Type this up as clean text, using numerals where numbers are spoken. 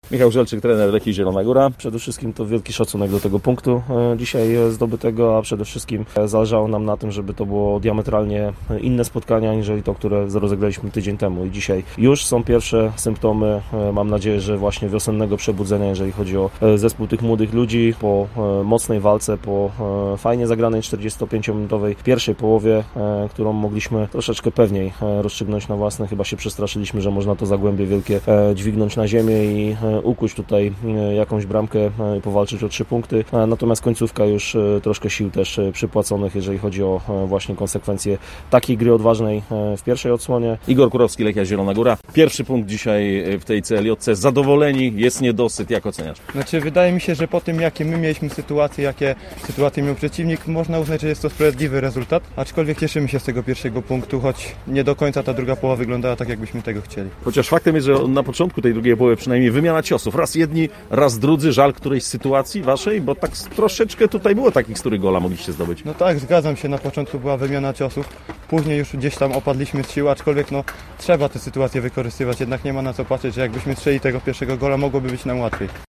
Michał Żelczyk, trener Lechii Zielona Góra. Przede wszystkim to wielki szacunek do tego punktu dzisiaj zdobytego, a przede wszystkim zależało nam na tym, żeby to było diametralnie inne spotkania, aniżeli to, które rozegraliśmy tydzień temu. I dzisiaj już są pierwsze symptomy, mam nadzieję, że właśnie wiosennego przebudzenia, jeżeli chodzi o zespół tych młodych ludzi. Po mocnej walce, po fajnie zagranej 45-minutowej pierwszej połowie, którą mogliśmy troszeczkę pewniej rozstrzygnąć na własne. Chyba się przestraszyliśmy, że można to Zagłębie Wielkie dźwignąć na ziemię i ukuć tutaj jakąś bramkę i powalczyć o 3 punkty. Natomiast końcówka już troszkę sił też przypłaconych, jeżeli chodzi o właśnie konsekwencje takiej gry odważnej w pierwszej odsłonie. Igor Kurowski, Lechia Zielona Góra. Pierwszy punkt dzisiaj w tej CLJ-ce. Zadowoleni, jest niedosyt. Jak oceniasz? Wydaje mi się, że po tym, jakie my mieliśmy sytuacje, jakie sytuacje miał przeciwnik, można uznać, że jest to sprawiedliwy rezultat. Aczkolwiek cieszymy się z tego pierwszego punktu, choć nie do końca ta druga połowa wyglądała tak, jakbyśmy tego chcieli. Chociaż faktem jest, że na początku tej drugiej połowy przynajmniej wymiana ciosów. Raz jedni, raz drudzy. Żal którejś sytuacji waszej, bo tak troszeczkę tutaj było takich, z których gola mogliście zdobyć. No tak, zgadzam się. Na początku była wymiana ciosów. Później już gdzieś tam opadliśmy z sił, aczkolwiek trzeba tę sytuację wykorzystywać. Jednak nie ma na co patrzeć, że jakbyśmy strzeli tego pierwszego gola, mogłoby być nam łatwiej.